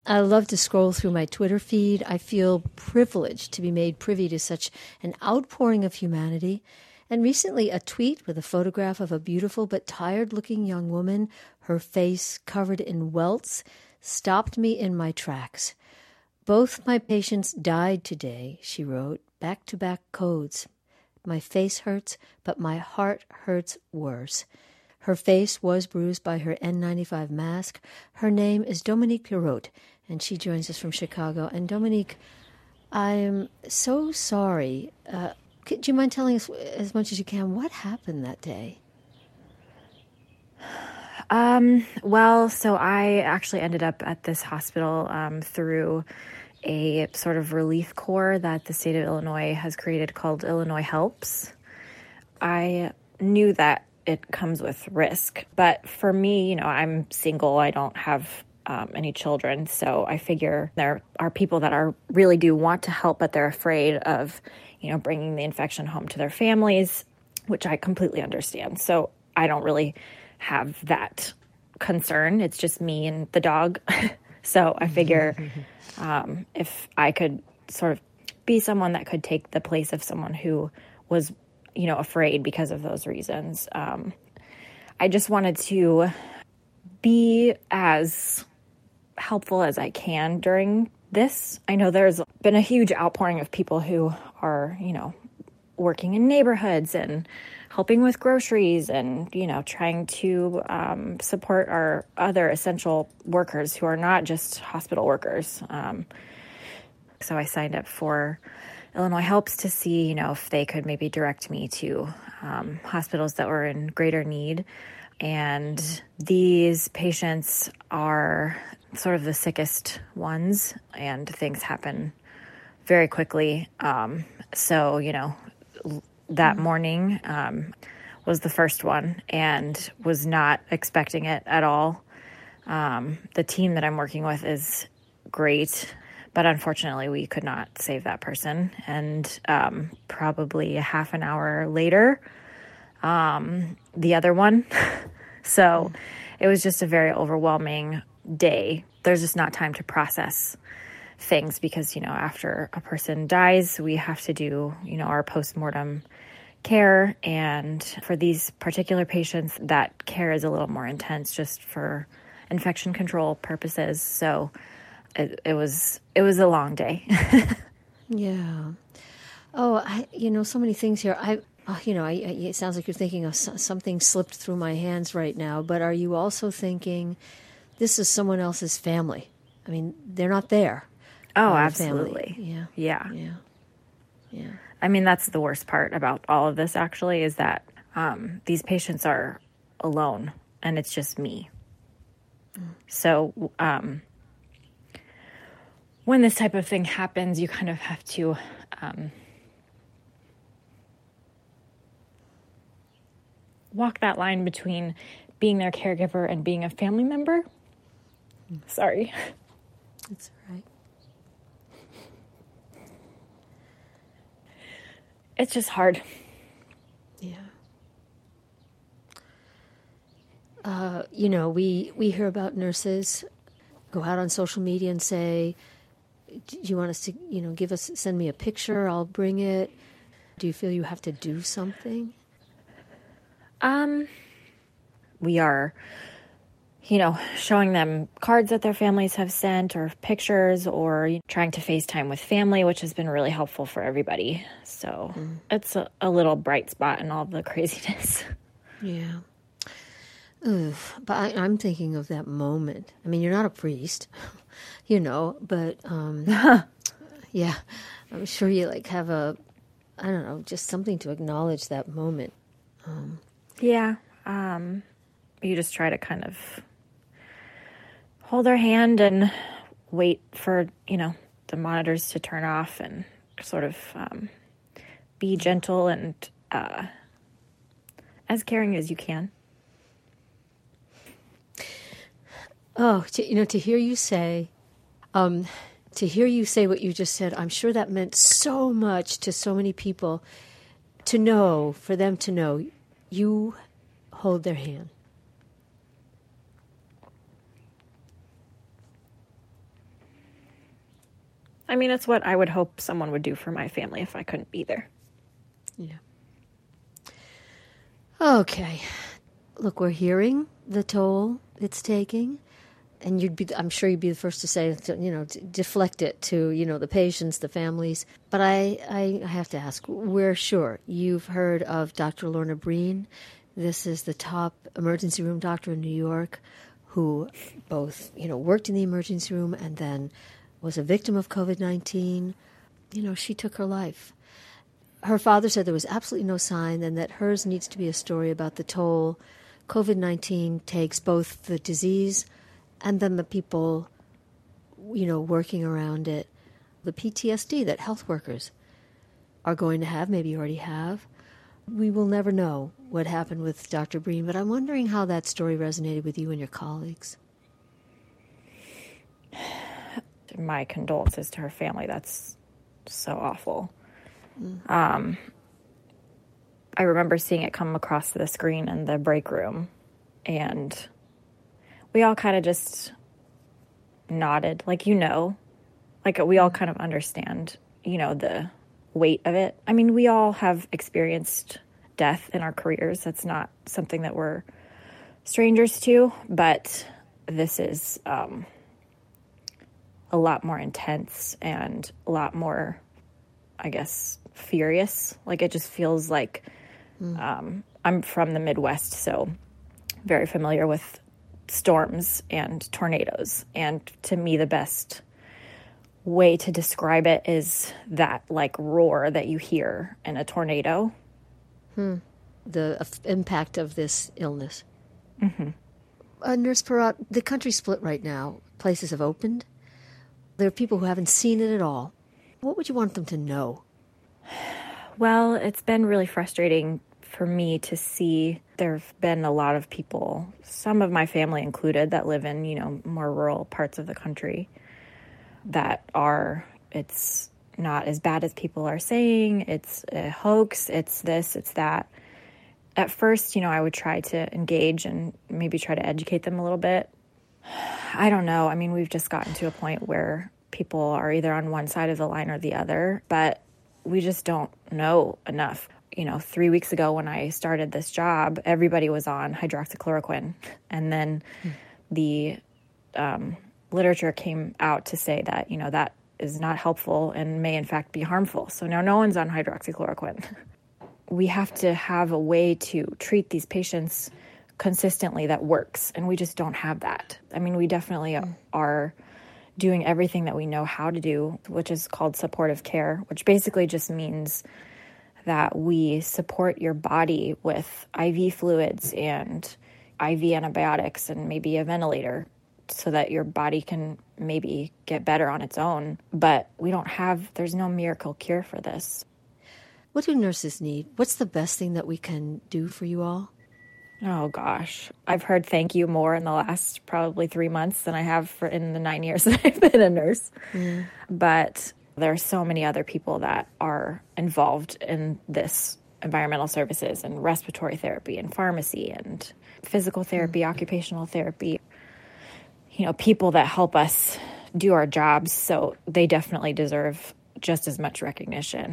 I love to scroll through my Twitter feed. I feel privileged to be made privy to such an outpouring of humanity. And recently, a tweet with a photograph of a beautiful but tired-looking young woman, her face covered in welts, stopped me in my tracks. Both my patients died today, she wrote, back-to-back codes. My face hurts, but my heart hurts worse. Her face was bruised by her N95 mask. Her name is Dominique Pirot, and she joins us from Chicago. And Dominique, I am so sorry. Do you mind telling us as much as you can what happened that day? So I actually ended up at this hospital through a sort of relief corps that the state of Illinois has created called Illinois Helps. I knew that it comes with risk, but for me, I'm single. I don't have any children, so I figure there are people that really do want to help, but they're afraid of, bringing the infection home to their families, which I completely understand. So I don't really have that concern. It's just me and the dog. So I figure if I could sort of be someone that could take the place of someone who was, afraid because of those reasons. I just wanted to be as helpful as I can during this. I know there's been a huge outpouring of people who are, working in neighborhoods and helping with groceries and, trying to support our other essential workers who are not just hospital workers. So I signed up for Illinois Helps to see, if they could maybe direct me to hospitals that were in greater need. And these patients are sort of the sickest ones, and things happen very quickly. So, that morning was the first one and was not expecting it at all. The team that I'm working with is great, but unfortunately we could not save that person. And probably a half an hour later, the other one. So it was just a very overwhelming day. There's just not time to process things because, after a person dies, we have to do, our postmortem care. And for these particular patients, that care is a little more intense just for infection control purposes. So it was a long day. Yeah. Oh, so many things here. It sounds like you're thinking of something slipped through my hands right now, but are you also thinking this is someone else's family? I mean, they're not there. Oh, absolutely. Family. Yeah. Yeah. I mean, that's the worst part about all of this, actually, is that these patients are alone, and it's just me. So when this type of thing happens, you kind of have to walk that line between being their caregiver and being a family member. Sorry. That's all right. It's just hard. Yeah. We hear about nurses go out on social media and say, do you want us to, send me a picture, I'll bring it. Do you feel you have to do something? We are, showing them cards that their families have sent or pictures or trying to FaceTime with family, which has been really helpful for everybody. So it's a little bright spot in all the craziness. Yeah. Oof. But I'm thinking of that moment. I mean, you're not a priest, but yeah, I'm sure you have just something to acknowledge that moment. Yeah. You just try to kind of hold their hand and wait for, the monitors to turn off and sort of be gentle and as caring as you can. Oh, to hear you say what you just said, I'm sure that meant so much to so many people for them to know you hold their hand. I mean, it's what I would hope someone would do for my family if I couldn't be there. Yeah. Okay. Look, we're hearing the toll it's taking, and I'm sure you'd be the first to say, to deflect it to, the patients, the families. But I have to ask, we're sure you've heard of Dr. Lorna Breen. This is the top emergency room doctor in New York who both, worked in the emergency room and then was a victim of COVID-19. She took her life. Her father said there was absolutely no sign and that hers needs to be a story about the toll COVID-19 takes, both the disease and then the people, working around it, the PTSD that health workers are going to have, maybe already have. We will never know what happened with Dr. Breen, but I'm wondering how that story resonated with you and your colleagues. My condolences to her family. That's so awful. I remember seeing it come across the screen in the break room, and we all kind of just nodded, like we all kind of understand, the weight of it. I mean, we all have experienced death in our careers. That's not something that we're strangers to, but this is a lot more intense and a lot more, I guess, furious. Like, it just feels like I'm from the Midwest, so very familiar with storms and tornadoes. And to me, the best way to describe it is that, like, roar that you hear in a tornado. The impact of this illness. Mm-hmm. Nurse Porat, the country's split right now. Places have opened. There are people who haven't seen it at all. What would you want them to know? Well, it's been really frustrating for me to see. There have been a lot of people, some of my family included, that live in, more rural parts of the country that it's not as bad as people are saying. It's a hoax. It's this, it's that. At first, I would try to engage and maybe try to educate them a little bit. I don't know. I mean, we've just gotten to a point where people are either on one side of the line or the other, but we just don't know enough. 3 weeks ago when I started this job, everybody was on hydroxychloroquine. And then the literature came out to say that, that is not helpful and may in fact be harmful. So now no one's on hydroxychloroquine. We have to have a way to treat these patients consistently that works, and we just don't have that. I mean, we definitely are doing everything that we know how to do, which is called supportive care, which basically just means that we support your body with IV fluids and IV antibiotics and maybe a ventilator so that your body can maybe get better on its own. But there's no miracle cure for this. What do nurses need? What's the best thing that we can do for you all? Oh, gosh. I've heard thank you more in the last probably 3 months than I have in the 9 years that I've been a nurse. But there are so many other people that are involved in this environmental services and respiratory therapy and pharmacy and physical therapy, occupational therapy, people that help us do our jobs. So they definitely deserve just as much recognition.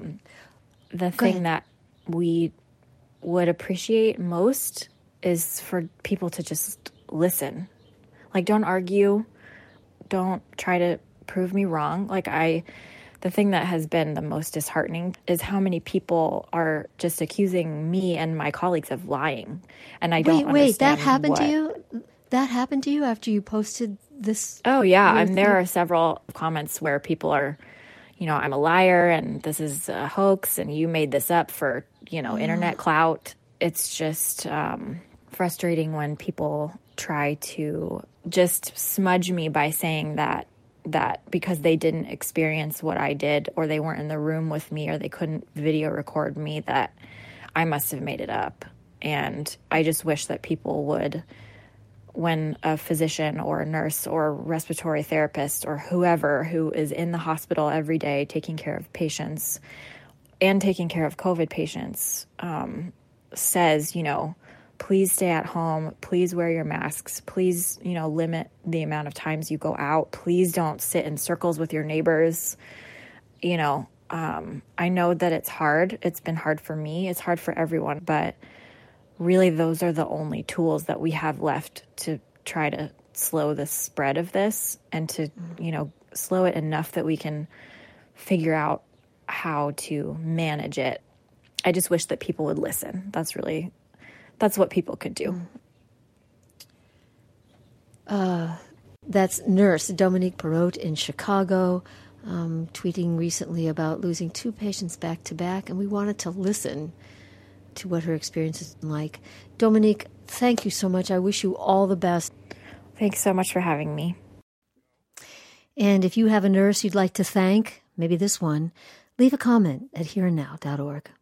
The thing that we would appreciate most is for people to just listen. Like, don't argue. Don't try to prove me wrong. The thing that has been the most disheartening is how many people are just accusing me and my colleagues of lying. And I don't understand. Wait, that happened to you? That happened to you after you posted this? Oh, yeah. And there are several comments where people are, I'm a liar and this is a hoax and you made this up for, internet clout. It's just frustrating when people try to just smudge me by saying that because they didn't experience what I did, or they weren't in the room with me, or they couldn't video record me, that I must have made it up. And I just wish that people would, when a physician or a nurse or a respiratory therapist or whoever who is in the hospital every day taking care of patients and taking care of COVID patients says, please stay at home. Please wear your masks. Please, limit the amount of times you go out. Please don't sit in circles with your neighbors. I know that it's hard. It's been hard for me. It's hard for everyone. But really, those are the only tools that we have left to try to slow the spread of this and to, slow it enough that we can figure out how to manage it. I just wish that people would listen. That's what people could do. That's nurse Dominique Perrault in Chicago, tweeting recently about losing 2 patients back to back, and we wanted to listen to what her experience is like. Dominique, thank you so much. I wish you all the best. Thanks so much for having me. And if you have a nurse you'd like to thank, maybe this one, leave a comment at hereandnow.org.